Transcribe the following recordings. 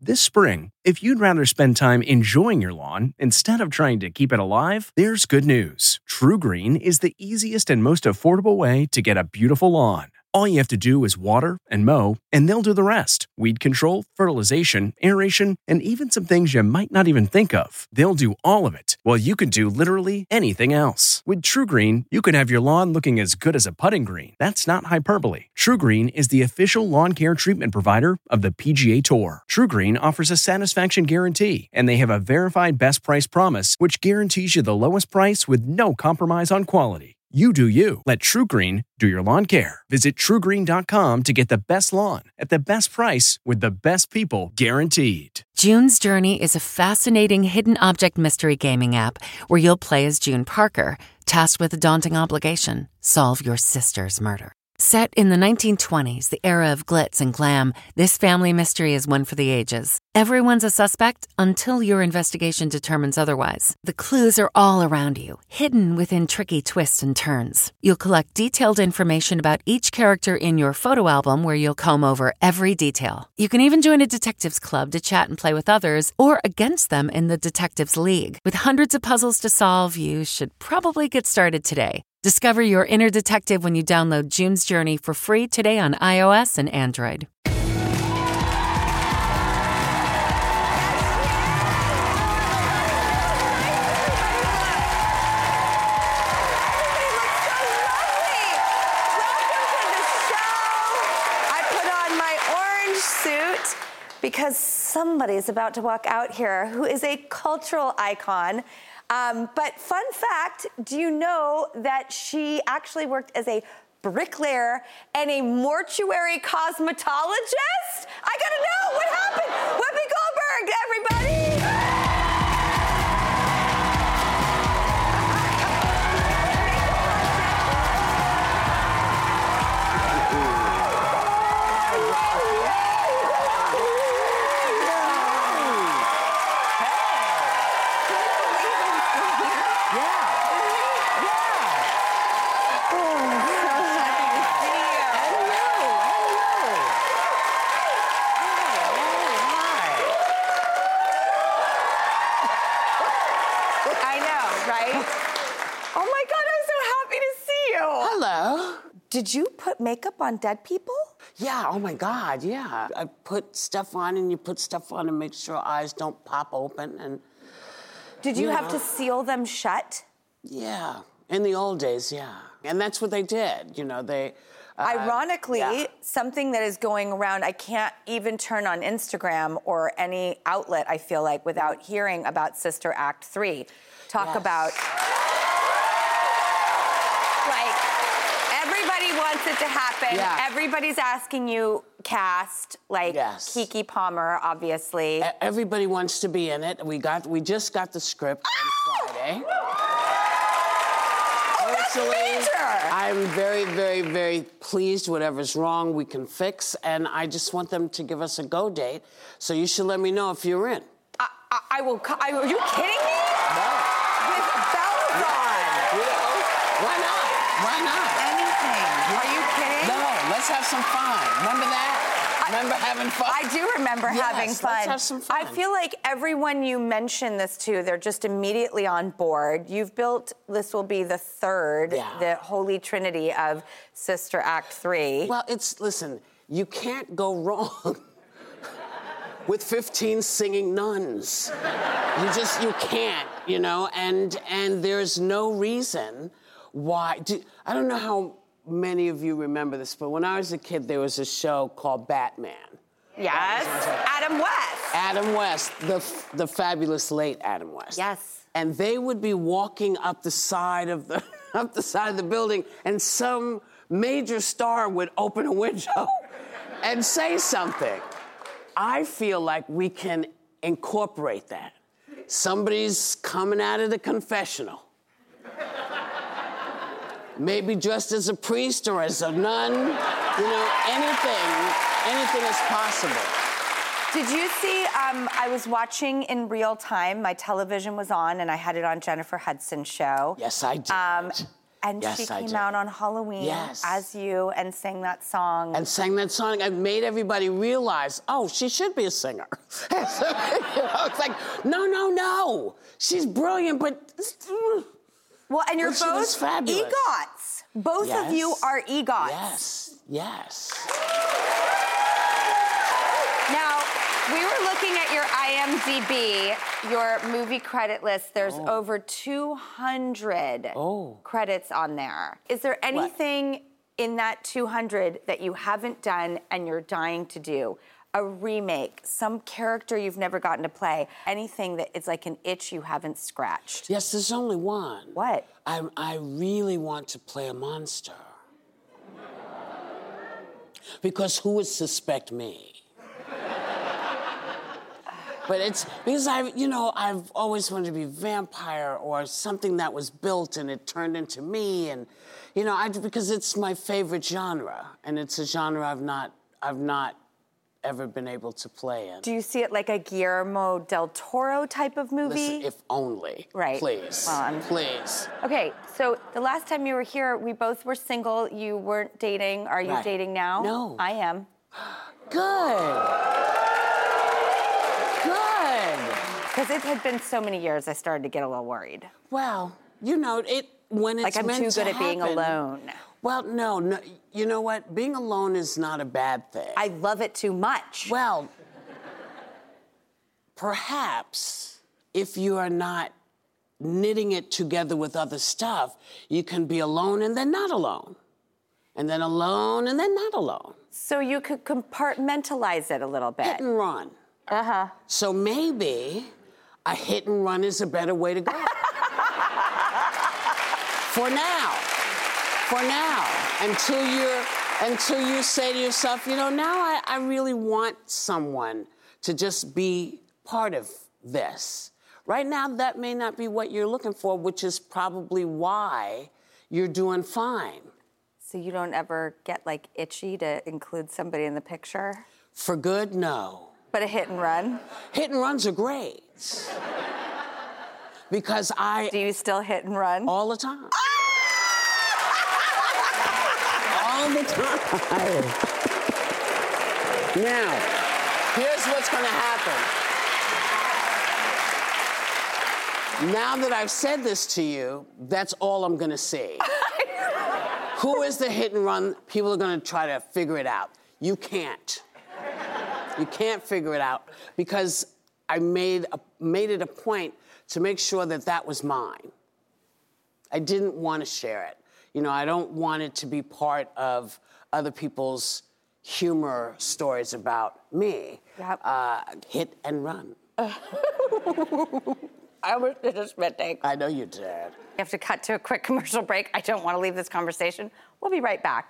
This spring, if you'd rather spend time enjoying your lawn instead of trying to keep it alive, there's good news. TruGreen is the easiest and most affordable way to get a beautiful lawn. All you have to do is water and mow, and they'll do the rest. Weed control, fertilization, aeration, and even some things you might not even think of. They'll do all of it, while you can do literally anything else. With TruGreen, you can have your lawn looking as good as a putting green. That's not hyperbole. TruGreen is the official lawn care treatment provider of the PGA Tour. TruGreen offers a satisfaction guarantee, and they have a verified best price promise, which guarantees you the lowest price with no compromise on quality. You do you. Let TruGreen do your lawn care. Visit TruGreen.com to get the best lawn at the best price with the best people guaranteed. June's Journey is a fascinating hidden object mystery gaming app where you'll play as June Parker, tasked with a daunting obligation: solve your sister's murder. Set in the 1920s, the era of glitz and glam, this family mystery is one for the ages. Everyone's a suspect until your investigation determines otherwise. The clues are all around you, hidden within tricky twists and turns. You'll collect detailed information about each character in your photo album where you'll comb over every detail. You can even join a detectives club to chat and play with others or against them in the Detectives League. With hundreds of puzzles to solve, you should probably get started today. Discover your inner detective when you download June's Journey for free today on iOS and Android. Because somebody is about to walk out here who is a cultural icon. But fun fact, do you know that she actually worked as a bricklayer and a mortuary cosmetologist? I gotta know, what happened? Whoopi Goldberg, everybody! Did you put makeup on dead people? Yeah, oh my God, yeah. I put stuff on and you put stuff on to make sure eyes don't pop open and... Did you have to seal them shut? Yeah, in the old days, yeah. And that's what they did, you know, they... Ironically, something that is going around, I can't even turn on Instagram or any outlet, I feel like, without hearing about Sister Act 3. Talk about... Everybody wants it to happen. Yeah. Everybody's asking you cast, like Keke Palmer, obviously. Everybody wants to be in it. We just got the script on Friday. Personally, I'm very, very, very pleased. Whatever's wrong, we can fix. And I just want them to give us a go date. So you should let me know if you're in. I will. Are you kidding me? No. With bells on. You know, why not? Why not? Are you kidding? No, let's have some fun. Remember that? Remember having fun? I do remember having fun. Let's have some fun. I feel like everyone you mention this to, they're just immediately on board. You've built, this will be the third, the holy trinity of Sister Act 3. Well, listen, you can't go wrong with 15 singing nuns. You can't, you know, and there's no reason why. I don't know how many of you remember this, but when I was a kid, there was a show called Batman. Yes, Adam West. Adam West, the fabulous late Adam West. Yes. And they would be walking up the side of the building, and some major star would open a window and say something. I feel like we can incorporate that. Somebody's coming out of the confessional. Maybe dressed as a priest or as a nun. You know, anything is possible. Did you see, I was watching in real time, my television was on, and I had it on Jennifer Hudson's show. Yes, I did. And Yes, she I came did. out on Halloween Yes. as you and sang that song. And sang that song and made everybody realize, oh, she should be a singer. You know, it's like, no. She's brilliant, but... Well, and you're But she was both fabulous. EGOTs. Both of you Yes. are EGOTs. Yes. Now, we were looking at your IMDb, your movie credit list. There's over 200 credits on there. Is there anything in that 200 that you haven't done and you're dying to do? A remake, some character you've never gotten to play, anything that is like an itch you haven't scratched? Yes, there's only one. What? I really want to play a monster. Because who would suspect me? But it's because I've always wanted to be a vampire or something that was built and it turned into me, and because it's my favorite genre, and it's a genre I've not ever been able to play in. Do you see it like a Guillermo del Toro type of movie? Listen, if only. Right. Please. Well, Please. Okay, so the last time you were here, we both were single. You weren't dating. Are you Right. dating now? No. I am. Good. Because it had been so many years, I started to get a little worried. Well, when it's Like I'm meant too to good at being happen- alone. Well, no. You know what? Being alone is not a bad thing. I love it too much. Well, perhaps if you are not knitting it together with other stuff, you can be alone and then not alone. And then alone and then not alone. So you could compartmentalize it a little bit. Hit and run. Uh-huh. So maybe a hit and run is a better way to go. For now. Until you say to yourself, now I really want someone to just be part of this. Right now, that may not be what you're looking for, which is probably why you're doing fine. So you don't ever get like itchy to include somebody in the picture? For good, no. But a hit and run? Hit and runs are great. Because Do you still hit and run? all the time. All the time. Now, here's what's going to happen. Now that I've said this to you, that's all I'm going to see. Who is the hit and run? People are going to try to figure it out. You can't. You can't figure it out because I made it a point to make sure that was mine. I didn't want to share it. I don't want it to be part of other people's humor stories about me. Yep. Hit and run. I almost did a spit take. I know you did. We have to cut to a quick commercial break. I don't want to leave this conversation. We'll be right back.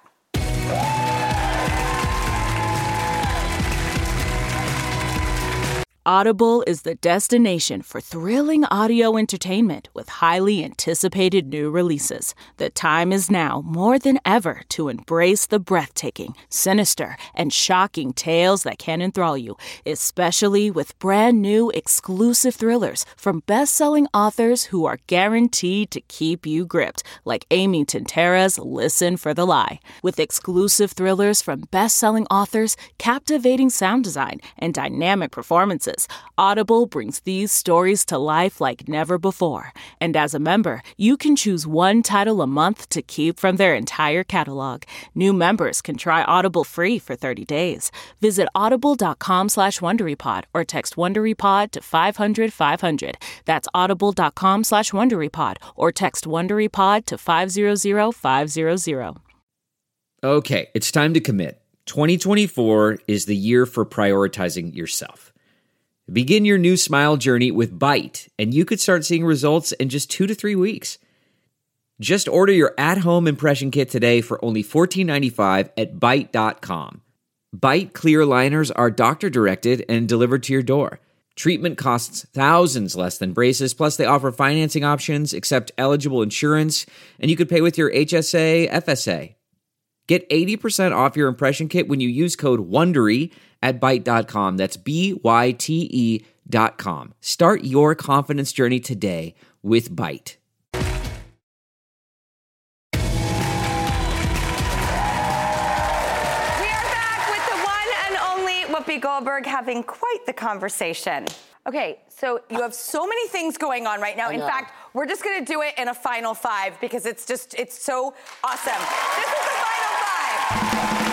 Audible is the destination for thrilling audio entertainment with highly anticipated new releases. The time is now more than ever to embrace the breathtaking, sinister, and shocking tales that can enthrall you, especially with brand new exclusive thrillers from best-selling authors who are guaranteed to keep you gripped, like Amy Tintera's Listen for the Lie. With exclusive thrillers from best-selling authors, captivating sound design, and dynamic performances, Audible brings these stories to life like never before. And as a member, you can choose one title a month to keep from their entire catalog. New members can try Audible free for 30 days. Visit audible.com/WonderyPod or text WonderyPod to 500-500. That's audible.com/WonderyPod or text WonderyPod to 500-500. Okay, it's time to commit. 2024 is the year for prioritizing yourself. Begin your new smile journey with Byte, and you could start seeing results in just 2 to 3 weeks. Just order your at-home impression kit today for only $14.95 at Byte.com. Byte clear liners are doctor-directed and delivered to your door. Treatment costs thousands less than braces, plus they offer financing options, accept eligible insurance, and you could pay with your HSA, FSA. Get 80% off your impression kit when you use code WONDERY at Byte.com. That's BYTE.com. Start your confidence journey today with Byte. Whoopi Goldberg having quite the conversation. Okay, so you have so many things going on right now. In fact, we're just gonna do it in a final five because it's so awesome. This is the final five.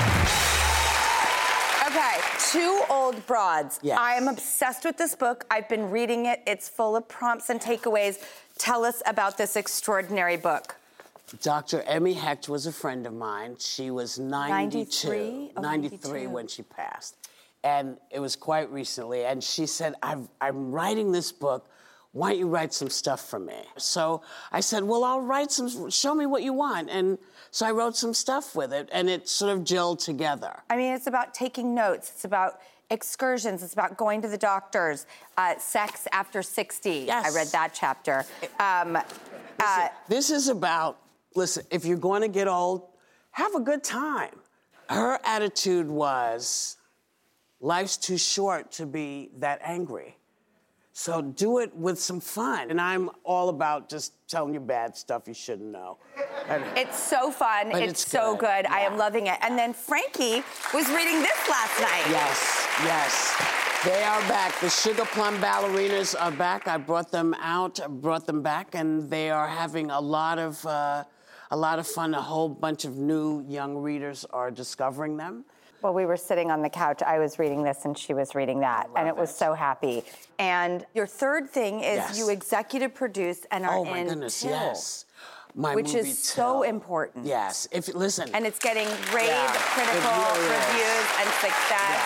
Okay, Two Old Broads. Yes. I am obsessed with this book. I've been reading it. It's full of prompts and takeaways. Tell us about this extraordinary book. Dr. Emmy Hecht was a friend of mine. She was 92, 93 when she passed. And it was quite recently. And she said, I'm writing this book. Why don't you write some stuff for me? So I said, well, I'll write some, show me what you want. And so I wrote some stuff with it, and it sort of gelled together. I mean, it's about taking notes. It's about excursions. It's about going to the doctors. Sex after 60. Yes. I read that chapter. This is about, listen, if you're going to get old, have a good time. Her attitude was, life's too short to be that angry. So do it with some fun. And I'm all about just telling you bad stuff you shouldn't know. It's so fun. It's so good. Yeah. I am loving it. And then Frankie was reading this last night. Yes. They are back. The Sugar Plum Ballerinas are back. I brought them back, and they are having a lot of fun. A whole bunch of new young readers are discovering them. Well, we were sitting on the couch. I was reading this and she was reading that. And it was so happy. And your third thing is you executive produce and are in my goodness, Till, yes. which is so important. Yes. Listen. And it's getting rave critical reviews and success.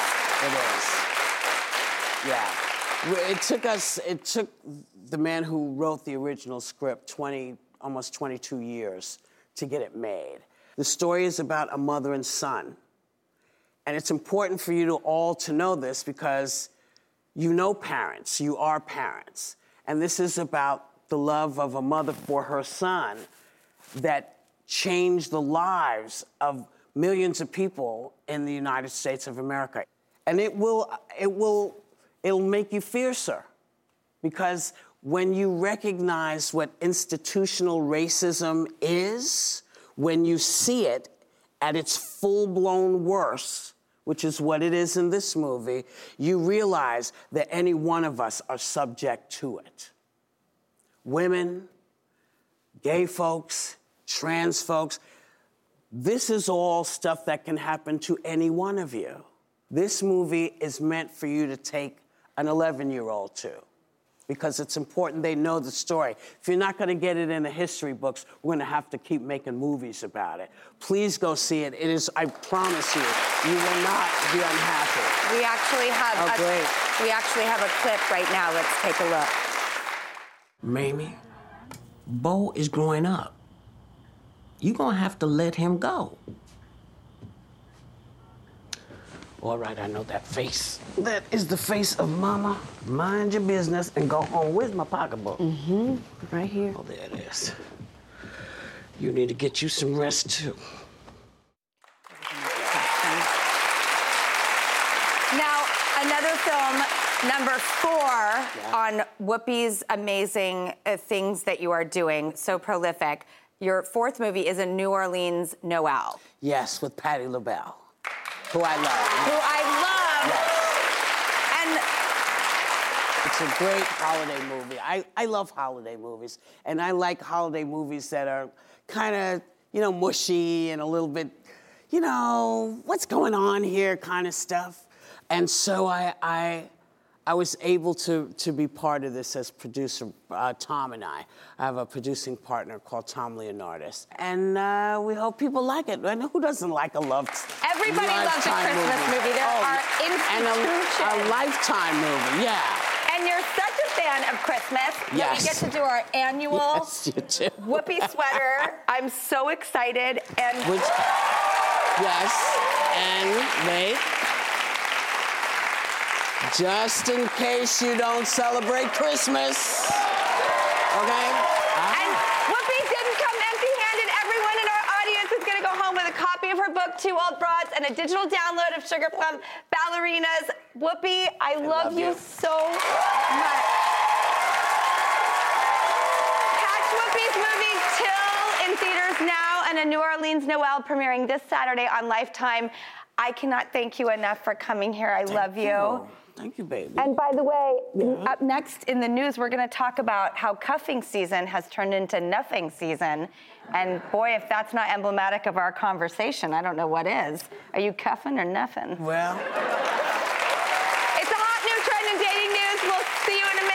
Yeah, it is. Yeah. It took the man who wrote the original script almost 22 years to get it made. The story is about a mother and son. And it's important for you all to know this because you know parents, you are parents. And this is about the love of a mother for her son that changed the lives of millions of people in the United States of America. And it'll make you fiercer because when you recognize what institutional racism is, when you see it at its full-blown worst, which is what it is in this movie, you realize that any one of us are subject to it. Women, gay folks, trans folks, this is all stuff that can happen to any one of you. This movie is meant for you to take an 11-year-old to, because it's important they know the story. If you're not going to get it in the history books, we're going to have to keep making movies about it. Please go see it. It is, I promise you, you will not be unhappy. We actually have a clip right now. Let's take a look. Mamie, Bo is growing up. You're going to have to let him go. All right, I know that face. That is the face of Mama. Mind your business and go home. Where's my pocketbook? Mm-hmm. Right here. Oh, there it is. You need to get you some rest, too. Now, another film, number 4, on Whoopi's amazing things that you are doing, so prolific. Your 4th movie is A New Orleans Noel. Yes, with Patti LaBelle. Who I love. Yes. And it's a great holiday movie. I love holiday movies. And I like holiday movies that are kind of, mushy and a little bit, what's going on here kind of stuff. And so I was able to be part of this as producer, Tom and I. I have a producing partner called Tom Leonardis. And we hope people like it. And who doesn't like a Everybody loves a Christmas movie. There are institutions. And a Lifetime movie, yeah. And you're such a fan of Christmas. Yes. We get to do our annual Whoopi sweater. I'm so excited. And yes, and wait. Just in case you don't celebrate Christmas, okay? And Whoopi didn't come empty-handed. Everyone in our audience is going to go home with a copy of her book, Two Old Broads, and a digital download of Sugar Plum Ballerinas. Whoopi, I love you so much. Catch Whoopi's movie Till in theaters now, and A New Orleans Noel premiering this Saturday on Lifetime. I cannot thank you enough for coming here. I love you. Thank you, baby. And by the way, up next in the news, we're going to talk about how cuffing season has turned into nothing season. And boy, if that's not emblematic of our conversation, I don't know what is. Are you cuffing or nothing? Well, it's a hot new trend in dating news. We'll see you in a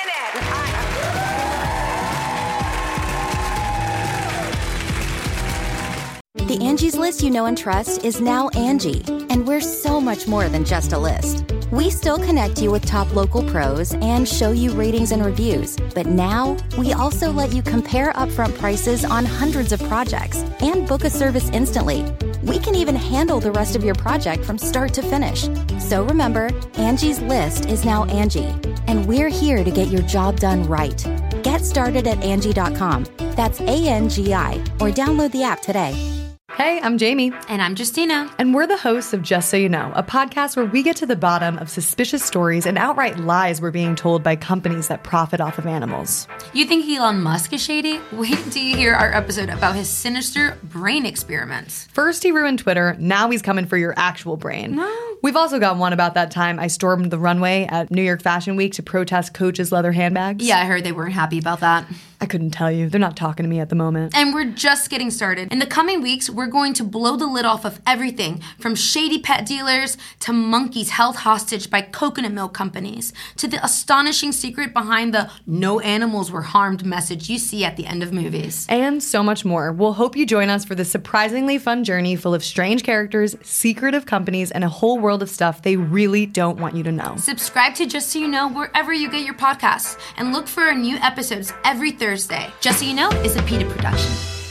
minute. The Angie's List you know and trust is now Angie, and we're so much more than just a list. We still connect you with top local pros and show you ratings and reviews, but now we also let you compare upfront prices on hundreds of projects and book a service instantly. We can even handle the rest of your project from start to finish. So remember, Angie's List is now Angie, and we're here to get your job done right. Get started at Angie.com. That's ANGI, or download the app today. Hey, I'm Jamie. And I'm Justina. And we're the hosts of Just So You Know, a podcast where we get to the bottom of suspicious stories and outright lies we're being told by companies that profit off of animals. You think Elon Musk is shady? Wait till you hear our episode about his sinister brain experiments. First he ruined Twitter, now he's coming for your actual brain. No. We've also got one about that time I stormed the runway at New York Fashion Week to protest Coach's leather handbags. Yeah, I heard they weren't happy about that. I couldn't tell you. They're not talking to me at the moment. And we're just getting started. In the coming weeks, we're going to blow the lid off of everything from shady pet dealers to monkeys held hostage by coconut milk companies to the astonishing secret behind the no animals were harmed message you see at the end of movies. And so much more. We'll hope you join us for this surprisingly fun journey full of strange characters, secretive companies, and a whole world of stuff they really don't want you to know. Subscribe to Just So You Know wherever you get your podcasts and look for our new episodes every Thursday. Just So You Know is a PETA production.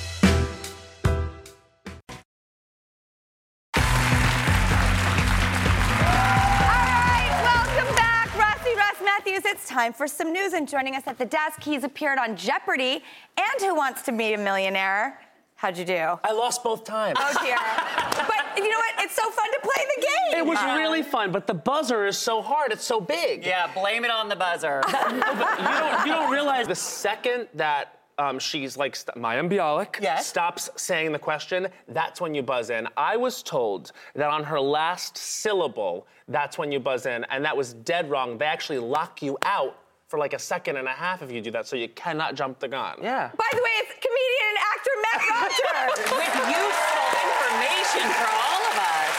It's time for some news, and joining us at the desk, he's appeared on Jeopardy and Who Wants to Be a Millionaire. How'd you do? I lost both times. Oh, dear. But you know what? It's so fun to play the game. It was really fun, but the buzzer is so hard. It's so big. Yeah, blame it on the buzzer. But you don't realize the second that she's like, Mayim Bialik stops saying the question, that's when you buzz in. I was told that on her last syllable, that's when you buzz in, and that was dead wrong. They actually lock you out for like a second and a half if you do that, so you cannot jump the gun. Yeah. By the way, it's comedian and actor Matt Rogers. With useful information for all of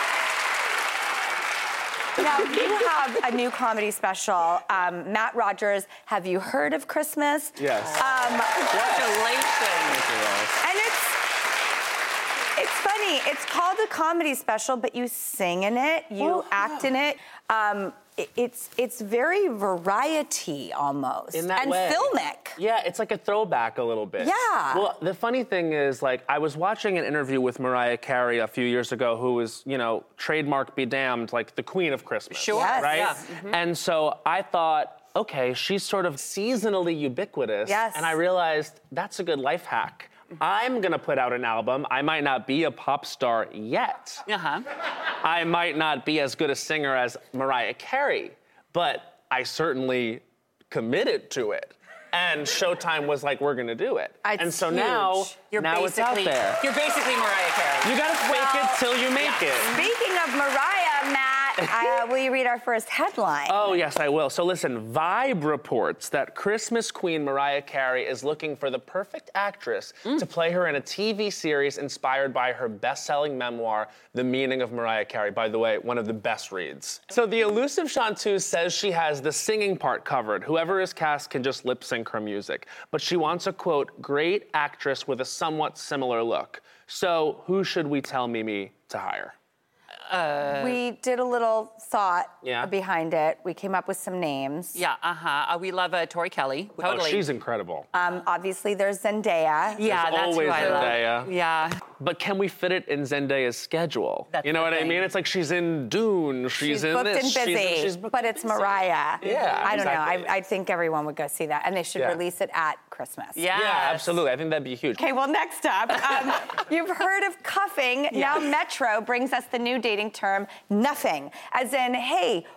us. Now, you have a new comedy special, Matt Rogers, Have You Heard of Christmas? Yes. Congratulations. And it's funny. It's called a comedy special, but you sing in it, you act in it. It's very variety almost. In that and way. filmic. Yeah, it's like a throwback a little bit. Yeah. Well, the funny thing is, like, I was watching an interview with Mariah Carey a few years ago, who was, you know, trademark be damned, like the queen of Christmas. Sure. Yes. Right? Yeah. Mm-hmm. And so I thought, okay, she's sort of seasonally ubiquitous. Yes. And I realized that's a good life hack. I'm gonna put out an album. I might not be a pop star yet. Uh-huh. I might not be as good a singer as Mariah Carey, but I certainly committed to it. And Showtime was like, we're gonna do it. It's and so huge. now it's out there. You're basically Mariah Carey. You gotta fake it till you make it. Speaking of Mariah, Matt, will you read our first headline? Oh, yes, I will. So listen, Vibe reports that Christmas queen Mariah Carey is looking for the perfect actress to play her in a TV series inspired by her best-selling memoir, The Meaning of Mariah Carey. By the way, one of the best reads. So the elusive chanteuse says she has the singing part covered. Whoever is cast can just lip-sync her music. But she wants a, quote, great actress with a somewhat similar look. So who should we tell Mimi to hire? We did a little thought Yeah. behind it. We came up with some names. Yeah, we love Tori Kelly. Totally. Oh, she's incredible. Obviously, there's Zendaya. Yeah, There's that's always who I Zendaya. love. Yeah. But can we fit it in Zendaya's schedule? That's you know the what I thing. mean? It's like she's in Dune, she's in booked this, and busy, she's booked but and it's busy. Mariah. Yeah, I don't exactly. know. I think everyone would go see that, and they should Yeah. release it at Christmas. Yes. Yeah, absolutely. I think that'd be huge. Okay, well, next up, you've heard of cuffing. Now Metro brings us the new dating term, nuffing. As in, hey,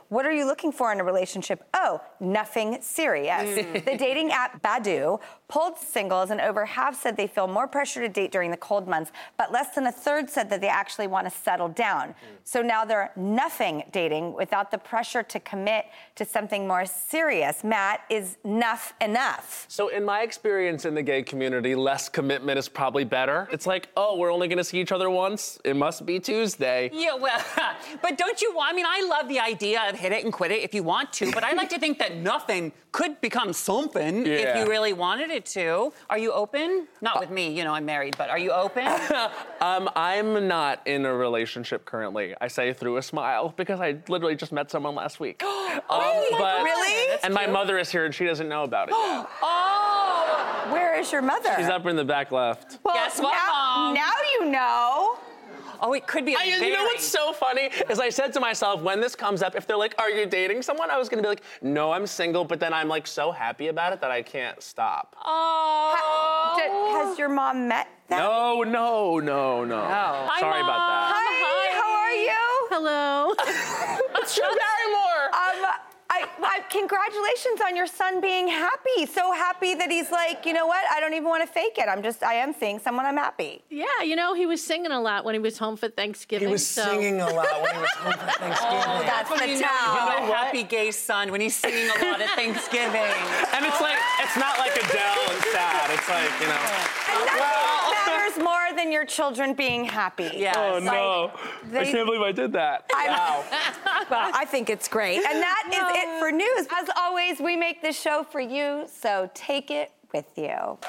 What are you looking for in a relationship? Oh, nothing serious. The dating app Badoo polled singles, and over half said they feel more pressure to date during the cold months, but less than a third said that they actually want to settle down. So now they're nothing dating without the pressure to commit to something more serious. Matt, is nuff enough? So in my experience in the gay community, less commitment is probably better. It's like, oh, we're only gonna see each other once. It must be Tuesday. Yeah, well, but don't you want, I mean, I love the idea of hit it and quit it if you want to, but I like to think that nothing could become something if you really wanted it to. Are you open? Not with me, you know, I'm married, but are you open? I'm not in a relationship currently. I say through a smile because I literally just met someone last week. Really? And my mother is here and she doesn't know about it yet. Oh! Where is your mother? She's up in the back left. Well, Guess what, Mom? now you know. Oh, it could be a You know what's so funny is I said to myself, when this comes up, if they're like, are you dating someone? I was gonna be like, no, I'm single, but then I'm like so happy about it that I can't stop. Oh. Has your mom met them? No. Hi, Sorry about that. Hi, how are you? Hello. It's Drew Barrymore. Congratulations on your son being happy. So happy that he's like, you know what? I don't even want to fake it. I am seeing someone I'm happy. Yeah, you know, he was singing a lot when he was home for Thanksgiving. He was singing a lot when he was home for Thanksgiving. Oh, that's when the you know towel. you have a happy gay son when he's singing a lot at Thanksgiving. And it's like, it's not like Adele and sad. It's like, you know. And nothing matters more than your children being happy. Yes. Oh, no. I can't believe I did that. Wow. Well, I think it's great. And that is it for news. As always, we make this show for you, so take it with you.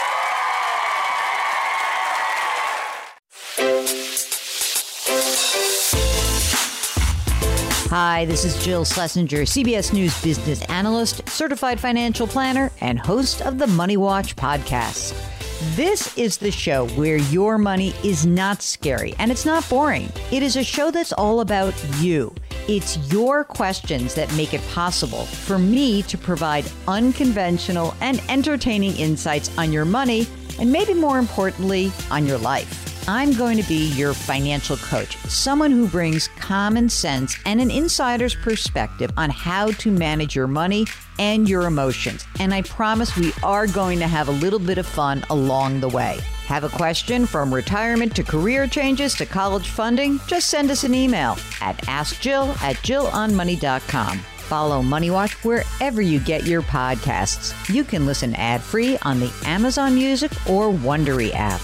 Hi, this is Jill Schlesinger, CBS News business analyst, certified financial planner, and host of the Money Watch podcast. This is the show where your money is not scary and it's not boring. It is a show that's all about you. It's your questions that make it possible for me to provide unconventional and entertaining insights on your money and maybe more importantly, on your life. I'm going to be your financial coach, someone who brings common sense and an insider's perspective on how to manage your money and your emotions. And I promise we are going to have a little bit of fun along the way. Have a question from retirement to career changes to college funding? Just send us an email at askjill@jillonmoney.com. Follow Money Watch wherever you get your podcasts. You can listen ad-free on the Amazon Music or Wondery app.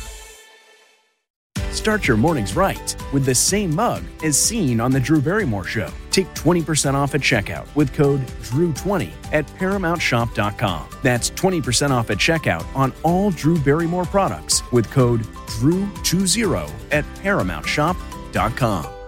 Start your mornings right with the same mug as seen on The Drew Barrymore Show. Take 20% off at checkout with code DREW20 at ParamountShop.com. That's 20% off at checkout on all Drew Barrymore products with code DREW20 at ParamountShop.com.